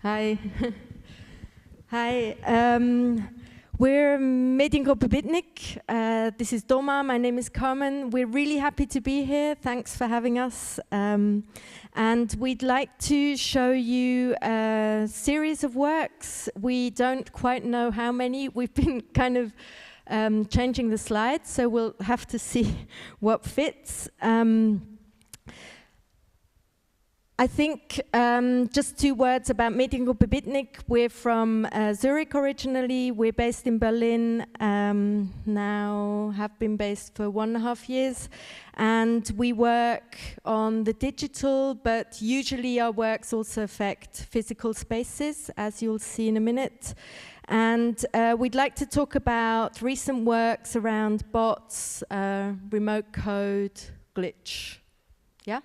Hi. Hi. We're Mediengruppe Bitnik. This is Doma. My name is Carmen. We're really happy to be here. Thanks for having us. And we'd like to show you a series of works. We don't quite know how many. We've been kind of changing the slides, so we'll have to see what fits. I think just 2 words about Mediengruppe Bitnik. We're from Zurich originally. We're based in Berlin, now have been based for 1.5 years. And we work on the digital, but usually our works also affect physical spaces, as you'll see in a minute. And we'd like to talk about recent works around bots, remote code, glitch. Yeah?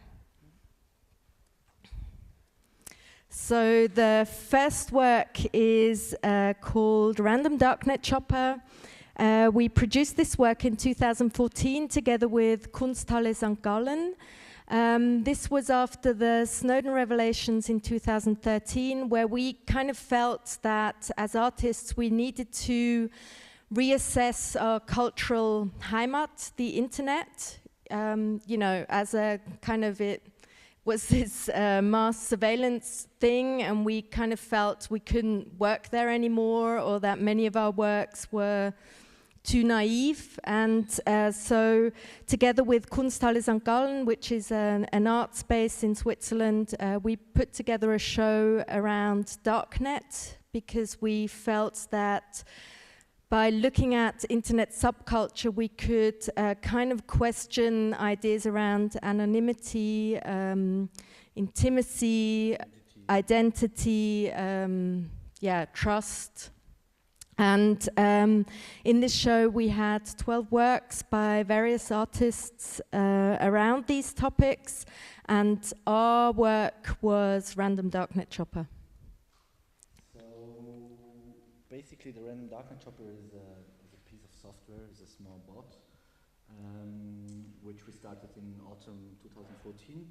So the first work is called Random Darknet Chopper. We produced this work in 2014 together with Kunsthalle St. Gallen. This was after the Snowden revelations in 2013, where we kind of felt that as artists we needed to reassess our cultural Heimat, the internet, you know, as a kind of was this mass surveillance thing, and we kind of felt we couldn't work there anymore, or that many of our works were too naive. And so together with Kunsthalle St. Gallen, which is an art space in Switzerland, we put together a show around Darknet, because we felt that by looking at internet subculture, we could kind of question ideas around anonymity, intimacy, identity, trust. And in this show, we had 12 works by various artists around these topics, and our work was Random Darknet Chopper. Basically, the Random Darknet Chopper is a piece of software, is a small bot, which we started in autumn 2014.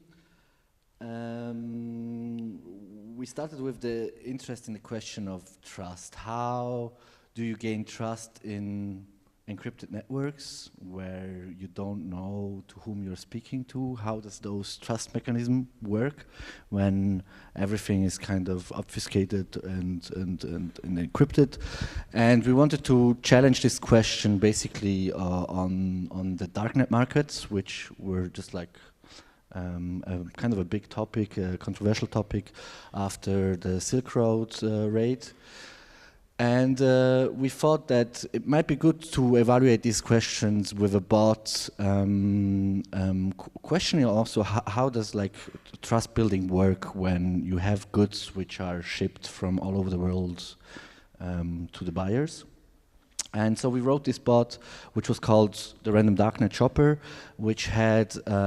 We started with the interest in the question of trust. How do you gain trust in encrypted networks where you don't know to whom you're speaking to? How does those trust mechanisms work when everything is kind of obfuscated and encrypted? And we wanted to challenge this question basically on the darknet markets, which were just like kind of a big topic, a controversial topic after the Silk Road raid. And we thought that it might be good to evaluate these questions with a bot, questioning also how does like trust building work when you have goods which are shipped from all over the world to the buyers. And so we wrote this bot, which was called the Random Darknet Chopper, which had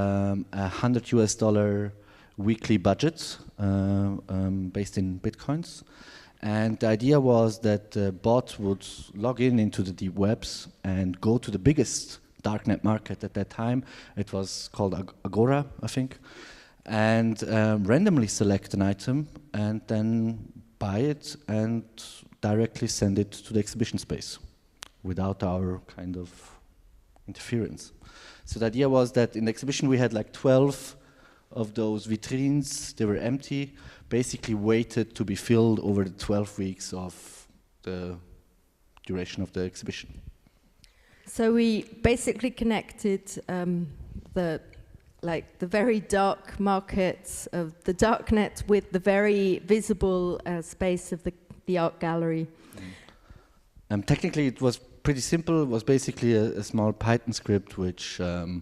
$100 weekly budget based in Bitcoins. And the idea was that the bot would log into the deep webs and go to the biggest darknet market at that time. It was called Agora, I think, and randomly select an item and then buy it and directly send it to the exhibition space without our kind of interference. So the idea was that in the exhibition we had like 12 of those vitrines. They were empty, basically waited to be filled over the 12 weeks of the duration of the exhibition. So we basically connected the very dark markets of the darknet with the very visible space of the art gallery. Technically it was pretty simple. It was basically a small Python script which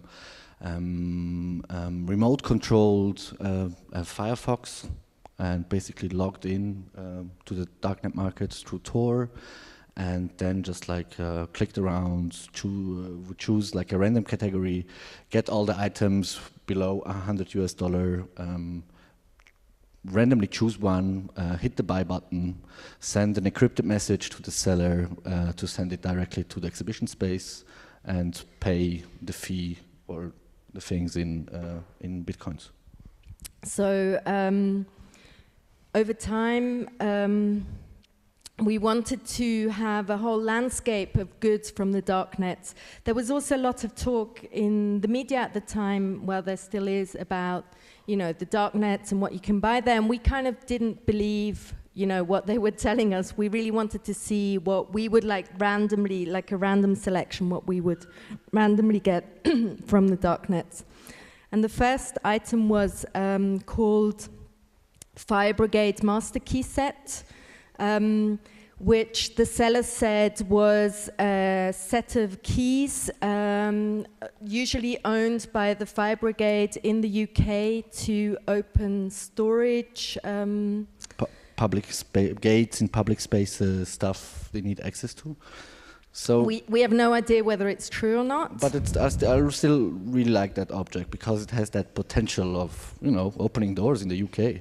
remote controlled Firefox and basically logged in to the darknet markets through Tor, and then just like clicked around, choose like a random category, get all the items below $100, randomly choose one, hit the buy button, send an encrypted message to the seller to send it directly to the exhibition space, and pay the fee or the things in Bitcoins. So over time, we wanted to have a whole landscape of goods from the darknet. There was also a lot of talk in the media at the time, well, there still is, about, you know, the darknets and what you can buy there. And we kind of didn't believe, you know, what they were telling us. We really wanted to see what we would like randomly, like a random selection, what we would randomly get from the darknets. And the first item was called Fire Brigade Master Key Set, which the seller said was a set of keys usually owned by the fire brigade in the UK to open storage. Public gates in public spaces, stuff they need access to. So we have no idea whether it's true or not. But I still really like that object because it has that potential of, you know, opening doors in the UK.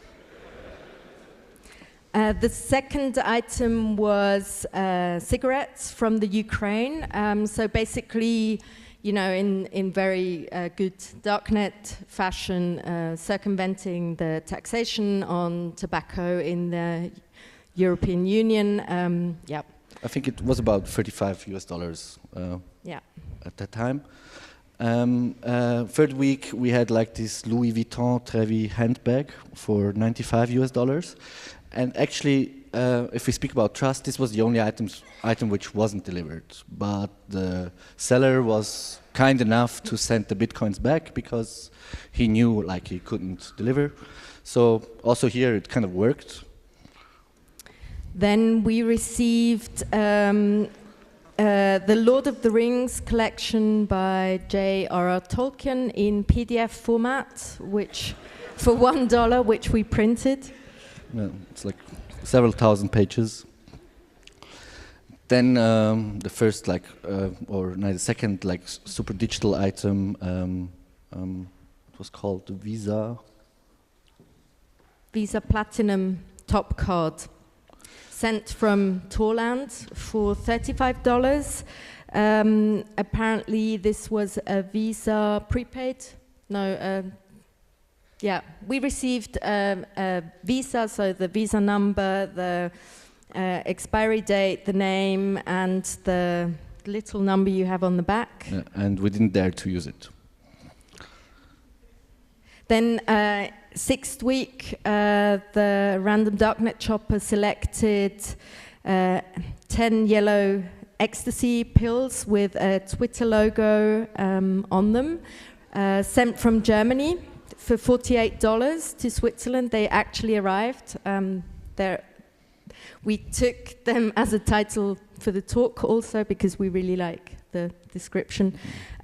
The second item was cigarettes from the Ukraine. So basically, you know, in very good darknet fashion, circumventing the taxation on tobacco in the European Union. Yeah. I think it was about $35 at that time. Third week, we had like this Louis Vuitton Trevi handbag for $95. And actually, if we speak about trust, this was the only item which wasn't delivered. But the seller was kind enough to send the bitcoins back because he knew like he couldn't deliver. So also here it kind of worked. Then we received the Lord of the Rings collection by J.R.R. Tolkien in PDF format, which for $1, which we printed. Yeah, it's like several thousand pages. Then the first, like, the second, like, super digital item, it was called the Visa Platinum Top Card, sent from Torland for $35. Apparently, this was a Visa prepaid. Yeah, we received a Visa, so the Visa number, the expiry date, the name, and the little number you have on the back. Yeah, and we didn't dare to use it. Then, sixth week, the random darknet chopper selected 10 yellow ecstasy pills with a Twitter logo on them, sent from Germany for $48 to Switzerland. They actually arrived. We took them as a title for the talk also because we really like the description.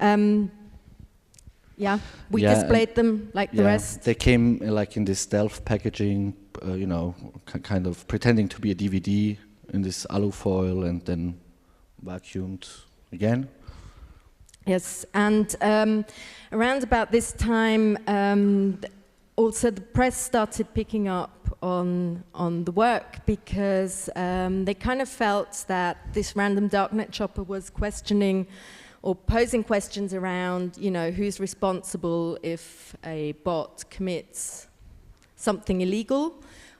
Yeah, we displayed them like the rest. They came like in this stealth packaging, you know, kind of pretending to be a DVD in this alu foil and then vacuumed again. Yes, and around about this time, also the press started picking up on the work because they kind of felt that this random darknet chopper was questioning or posing questions around, you know, who's responsible if a bot commits something illegal.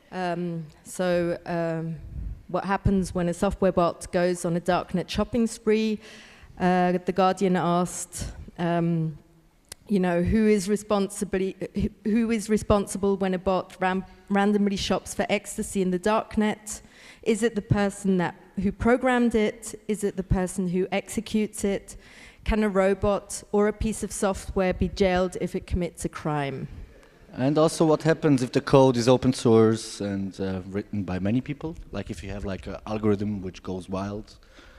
What happens when a software bot goes on a darknet shopping spree? The Guardian asked, you know, who is responsible when a bot randomly shops for ecstasy in the darknet? Is it the person who programmed it? Is it the person who executes it? Can a robot or a piece of software be jailed if it commits a crime? And also what happens if the code is open source and written by many people? Like if you have like an algorithm which goes wild.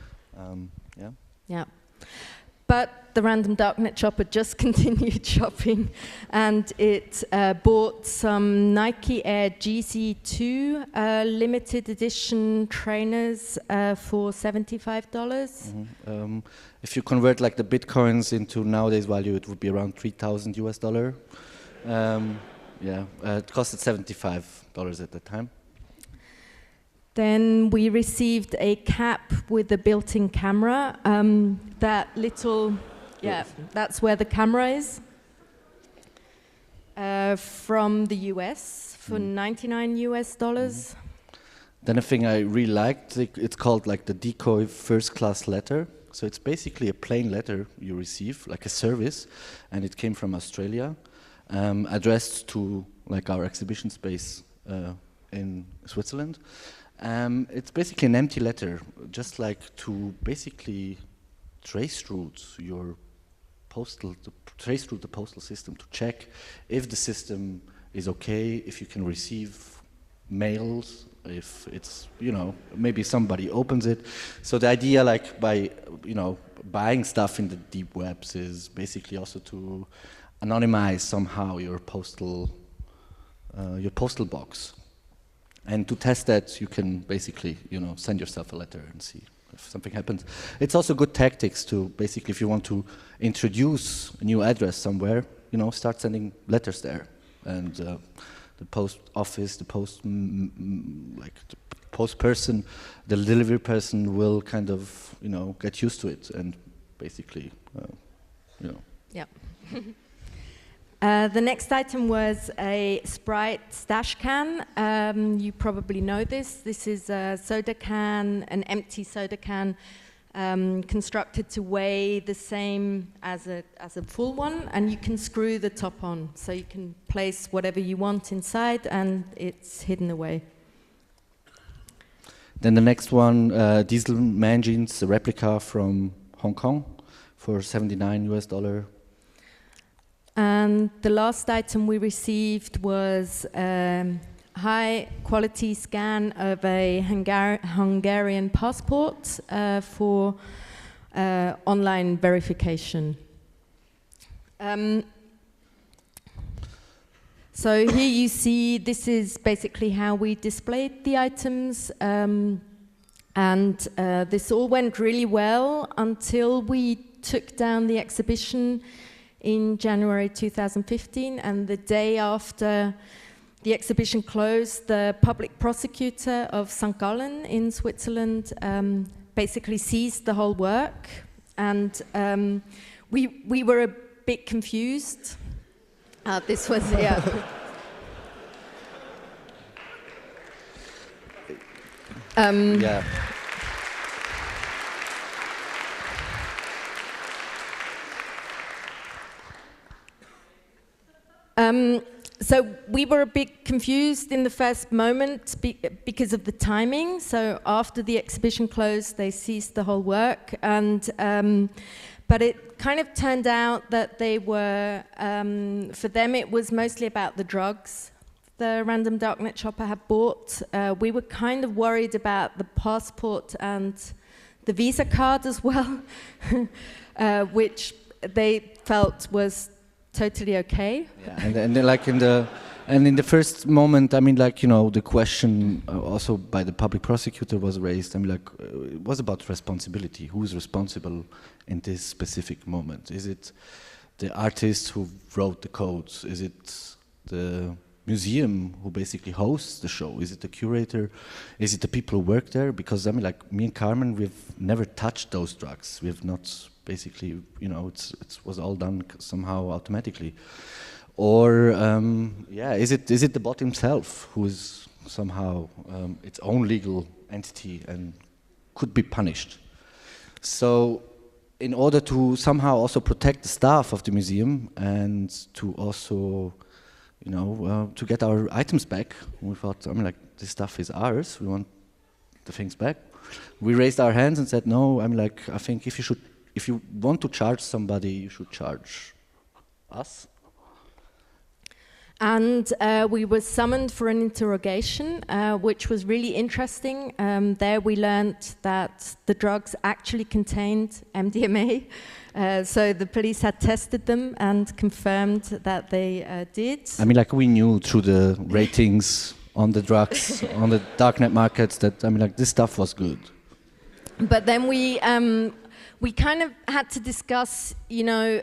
Yeah. But the random darknet chopper just continued shopping, and it bought some Nike Air GC2 limited edition trainers for $75. If you convert like the bitcoins into nowadays value, it would be around $3,000. It costed $75 at the time. Then we received a cap with a built-in camera. That little, that's where the camera is. from the US for $99 US. Then a thing I really liked, it's called like the decoy first class letter. So it's basically a plain letter you receive, like a service, and it came from Australia, addressed to like our exhibition space in Switzerland. It's basically an empty letter, just like to basically trace route your trace route the postal system to check if the system is okay, if you can receive mails, if it's, you know, maybe somebody opens it. So the idea, like by, you know, buying stuff in the deep webs is basically also to anonymize somehow your postal box. And to test that, you can basically, you know, send yourself a letter and see if something happens. It's also good tactics to basically, if you want to introduce a new address somewhere, you know, start sending letters there. And the post office, the post person, the delivery person will kind of, you know, get used to it and basically, you know. Yeah. The next item was a Sprite stash can. You probably know this. This is a soda can, an empty soda can, constructed to weigh the same as a full one, and you can screw the top on. So you can place whatever you want inside, and it's hidden away. Then the next one, Diesel Man Jeans, a replica from Hong Kong for $79 US. And the last item we received was high quality scan of a Hungarian passport for online verification. So here you see, this is basically how we displayed the items. And this all went really well until we took down the exhibition in January 2015, and the day after the exhibition closed, the public prosecutor of St. Gallen in Switzerland basically seized the whole work, and we were a bit confused. This was, yeah. Yeah. So we were a bit confused in the first moment because of the timing. So after the exhibition closed, they ceased the whole work, and but it kind of turned out that they were, for them, it was mostly about the drugs the Random Darknet Chopper had bought. We were kind of worried about the passport and the Visa card as well, which they felt was totally okay. Yeah, and then like in the first moment, I mean, like, you know, the question also by the public prosecutor was raised. I mean, like, it was about responsibility. Who is responsible in this specific moment? Is it the artist who wrote the codes? Is it the museum who basically hosts the show? Is it the curator? Is it the people who work there? Because I mean, like, me and Carmen, we've never touched those drugs. We've not basically, you know, it was all done somehow automatically. Or yeah, is it the bot himself who is somehow its own legal entity and could be punished? So in order to somehow also protect the staff of the museum and to also, you know, to get our items back, we thought, I mean, like, this stuff is ours, we want the things back. We raised our hands and said, no, I mean, like, I think if you want to charge somebody, you should charge us. And we were summoned for an interrogation, which was really interesting. There we learned that the drugs actually contained MDMA. So the police had tested them and confirmed that they did. I mean, like, we knew through the ratings on the drugs, on the darknet markets, that, I mean, like, this stuff was good. But then we kind of had to discuss, you know,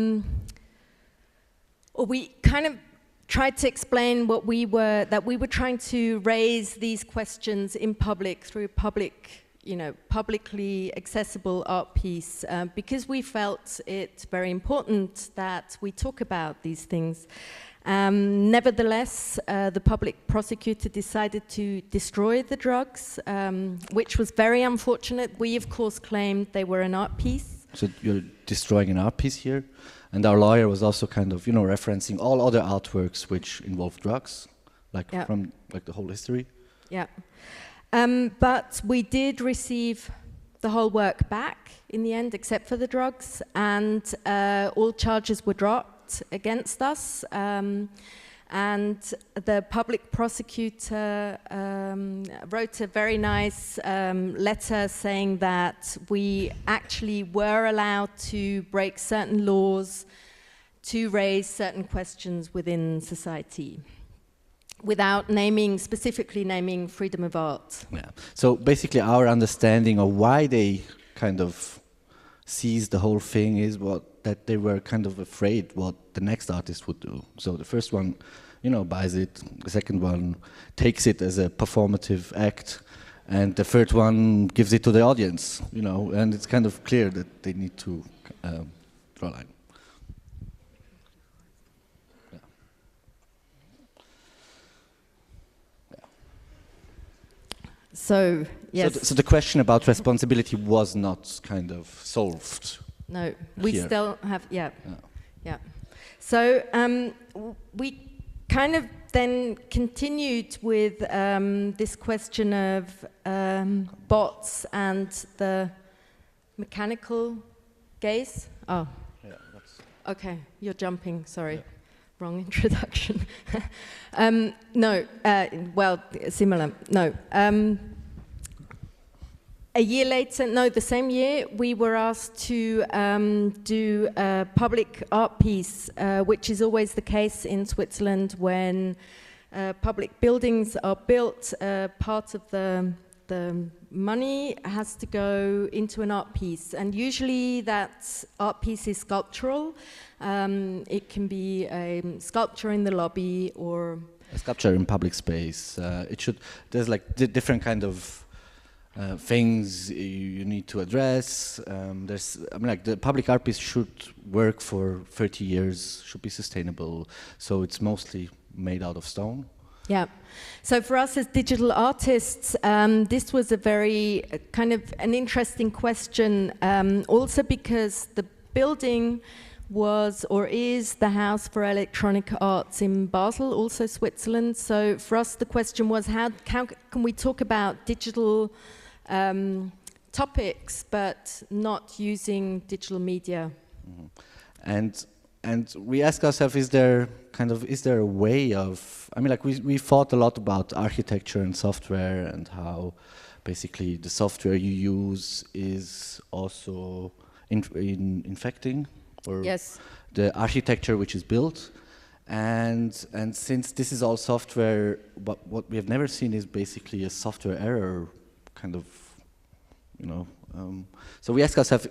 or we kind of tried to explain that we were trying to raise these questions in public through public publicly accessible art piece because we felt it very important that we talk about these things. Nevertheless, the public prosecutor decided to destroy the drugs, which was very unfortunate. We, of course, claimed they were an art piece. So you're destroying an art piece here, and our lawyer was also kind of, referencing all other artworks which involve drugs, from the whole history. Yeah, but we did receive the whole work back in the end, except for the drugs, and all charges were dropped against us, and the public prosecutor wrote a very nice letter saying that we actually were allowed to break certain laws to raise certain questions within society without specifically naming freedom of art. Yeah. So basically our understanding of why they kind of seized the whole thing is that they were kind of afraid what the next artist would do. So the first one, buys it. The second one takes it as a performative act. And the third one gives it to the audience, and it's kind of clear that they need to draw a line. Yeah. Yeah. So, yes. So the question about responsibility was not kind of solved. No, we here. still have, yeah. So we kind of then continued with this question of bots and the mechanical gaze. Oh, Yeah, okay, you're jumping, sorry. Yeah. Wrong introduction. No, similar, no. A year later, the same year, we were asked to do a public art piece, which is always the case in Switzerland when public buildings are built. Part of the money has to go into an art piece, and usually that art piece is sculptural. It can be a sculpture in the lobby or a sculpture in public space. There's like different kind of things you need to address. The public art piece should work for 30 years, should be sustainable. So it's mostly made out of stone. Yeah. So for us as digital artists, this was a very kind of an interesting question, also because the building was or is the House for Electronic Arts in Basel, also Switzerland. So for us the question was how can we talk about digital topics, but not using digital media. Mm-hmm. And we ask ourselves, is there a way of, we thought a lot about architecture and software and how basically the software you use is also infecting or yes. the architecture which is built. And since this is all software, what we have never seen is basically a software error kind of, so we ask ourselves,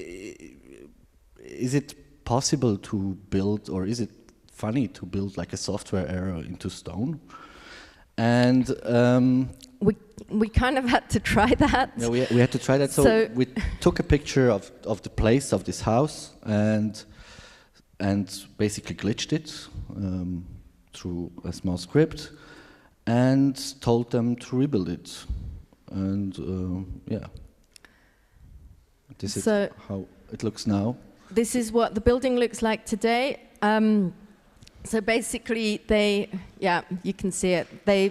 is it possible to build, or is it funny to build like a software error into stone? And we kind of had to try that. Yeah, we had to try that. So we took a picture of the place of this house and basically glitched it through a small script and told them to rebuild it. And this is how it looks now. This is what the building looks like today. So basically, you can see it. They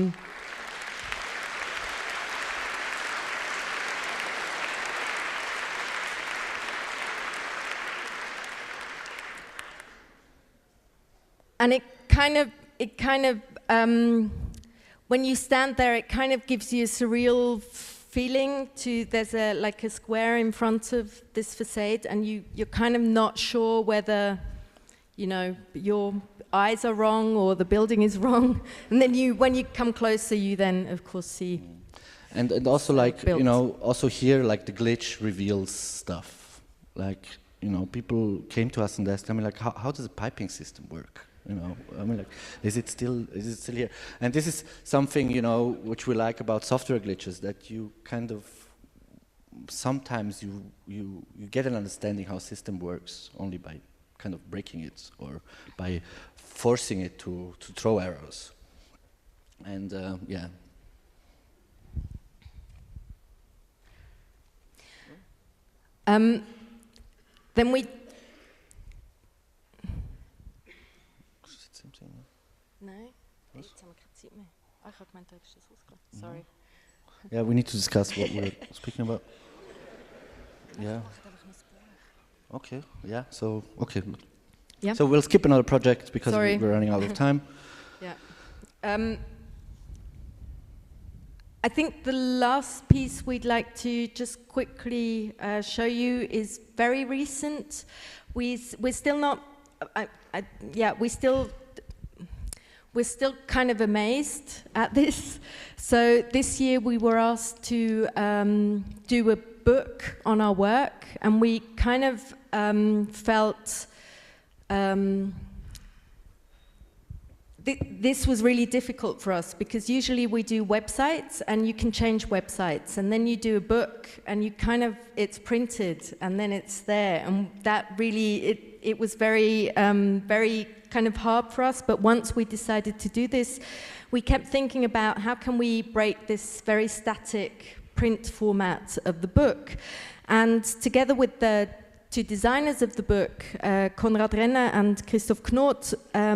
and it kind of when you stand there, it kind of gives you a surreal feeling. There's a square in front of this facade, and you're kind of not sure whether your eyes are wrong or the building is wrong. And then when you come closer, you then of course see. And also also here the glitch reveals stuff. People came to us and asked, how does the piping system work? Is it still here? And this is something which we like about software glitches, that you kind of sometimes you get an understanding how a system works only by kind of breaking it or by forcing it to throw errors. And yeah. Then we... No? Sorry. Yeah, we need to discuss what we're speaking about. Yeah. Okay, yeah, so, okay. Yeah. So we'll skip another project because Sorry. we're running out of time. Yeah. I think the last piece we'd like to just quickly show you is very recent. We're still not, we're still kind of amazed at this. So this year we were asked to do a book on our work, and we kind of felt this was really difficult for us, because usually we do websites and you can change websites, and then you do a book and you kind of, it's printed and then it's there, and that really, it was very, very kind of hard for us. But once we decided to do this, we kept thinking about how can we break this very static print format of the book. And together with the two designers of the book, Konrad Renner and Christoph Knot,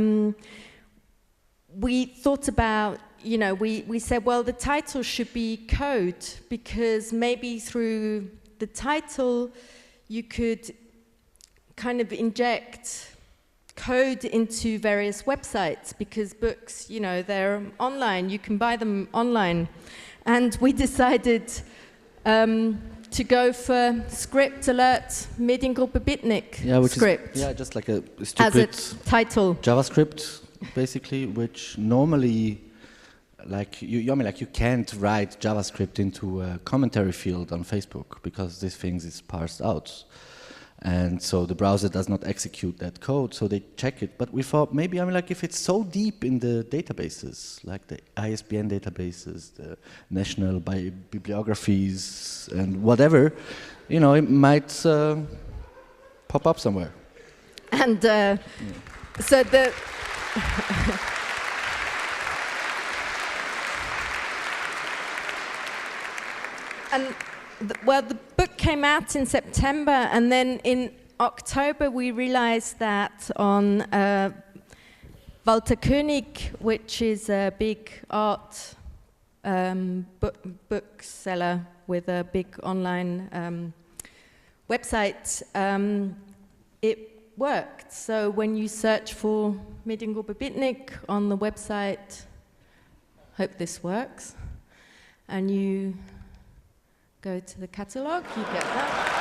we thought about, you know, we said, well, the title should be code, because maybe through the title you could kind of inject code into various websites, because books, you know, they're online, you can buy them online. And we decided to go for Script Alert Mediengruppe Bitnik, Yeah, which script. is just like a As stupid a title. JavaScript, basically, which normally, like I mean, like you can't write JavaScript into a commentary field on Facebook because this thing is parsed out. And so the browser does not execute that code, so they check it. But we thought maybe, I mean, like if it's so deep in the databases, like the ISBN databases, the national bibliographies, and whatever, you know, it might pop up somewhere. And so the... And well, the book came out in September, and then in October we realized that on Walter Koenig, which is a big art bookseller with a big online website, it worked. So when you search for Mediengruppe Bitnik on the website, hope this works, and you go to the catalogue, you get that.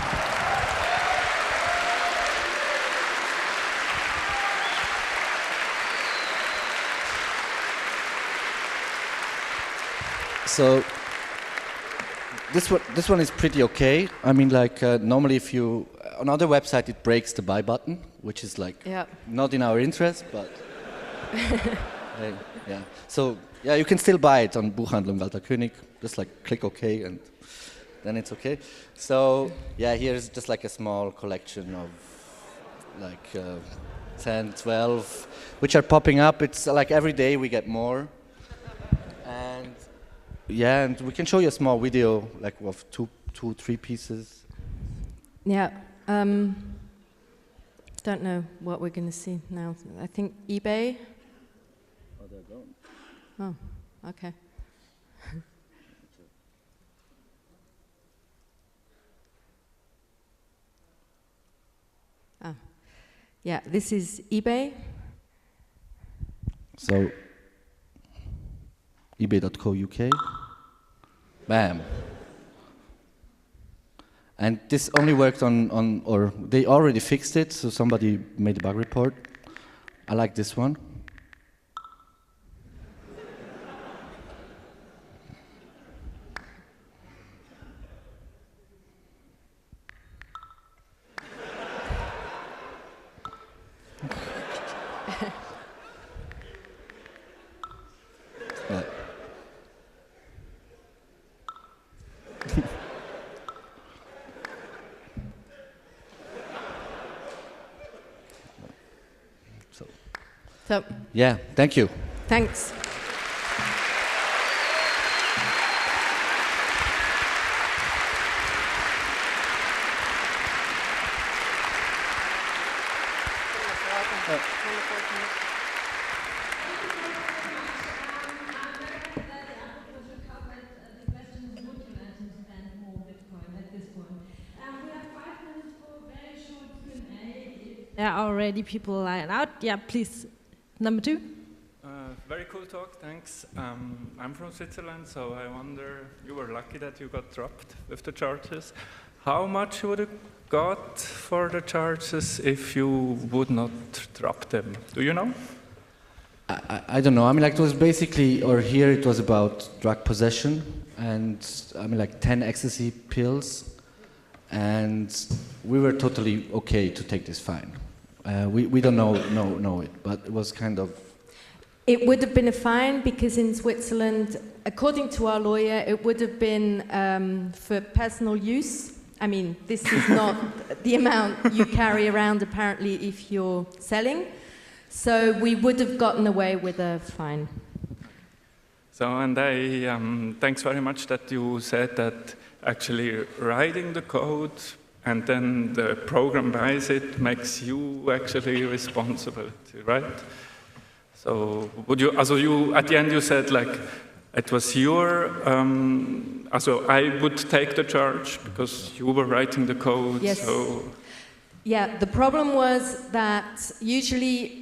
So this one is pretty okay. I mean, like normally if you on other website it breaks the buy button, which is like not in our interest, but yeah. So yeah, you can still buy it on Buchhandlung Walter Koenig. Just like click OK, and then it's okay. So yeah, here's just like a small collection of like 10, 12, which are popping up. It's like every day we get more. And yeah, and we can show you a small video like of two, 3 pieces. Yeah. Don't know what we're going to see now. I think eBay. Oh, they're gone. Oh, okay. Yeah, this is eBay. So, ebay.co.uk. Bam. And this only worked on, or they already fixed it, so somebody made a bug report. I like this one. So, Yeah, thank you. thanks. There are already people lined out. Yeah, please. Number 2. Very cool talk, thanks. I'm from Switzerland, so I wonder, you were lucky that you got dropped with the charges. How much would you got for the charges if you would not drop them? Do you know? I don't know. I mean, like, it was basically, or here it was about drug possession, and I mean, like 10 ecstasy pills, and we were totally okay to take this fine. We don't know it, but it was kind of. It would have been a fine because in Switzerland, according to our lawyer, it would have been for personal use. I mean, this is not the amount you carry around apparently if you're selling. So we would have gotten away with a fine. So, and thanks very much that you said that actually writing the code and then the program buys it makes you actually responsible, right? So would you, also you, at the end you said like, it was your, also I would take the charge because you were writing the code, yes. So. Yeah, the problem was that usually,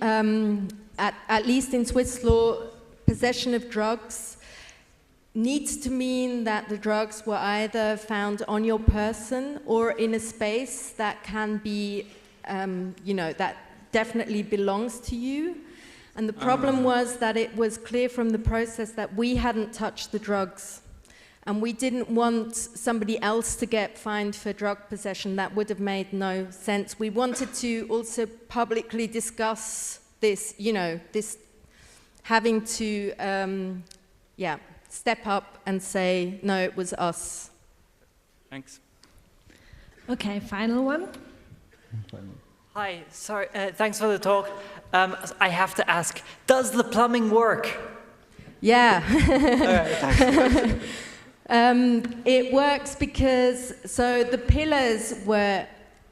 at least in Swiss law, possession of drugs needs to mean that the drugs were either found on your person or in a space that can be, you know, that definitely belongs to you. And the problem was that it was clear from the process that we hadn't touched the drugs. And we didn't want somebody else to get fined for drug possession. That would have made no sense. We wanted to also publicly discuss this, you know, this having to, yeah, step up and say, no, it was us. Thanks. Okay, final one. Hi, sorry, thanks for the talk. I have to ask, does the plumbing work? Yeah. Thanks. It works because, so the pillars were,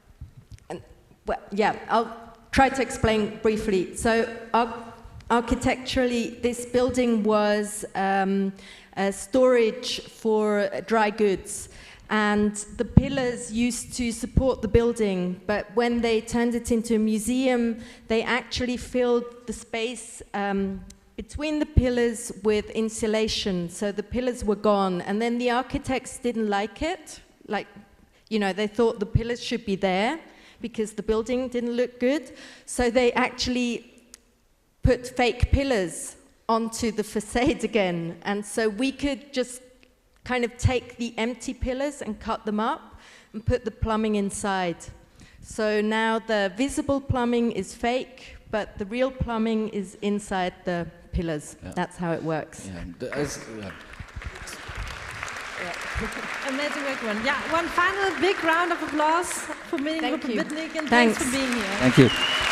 well, yeah, I'll try to explain briefly. So architecturally, this building was a storage for dry goods. And the pillars used to support the building, but when they turned it into a museum, they actually filled the space between the pillars with insulation, so the pillars were gone. And then the architects didn't like it. Like, you know, they thought the pillars should be there because the building didn't look good. So they actually put fake pillars onto the facade again. And so we could just kind of take the empty pillars and cut them up and put the plumbing inside. So now the visible plumbing is fake, but the real plumbing is inside the pillars. Yeah. That's how it works. Yeah. Amazing work, one. Yeah, one final big round of applause for Mediengruppe Wittnig, and thanks for being here. Thank you.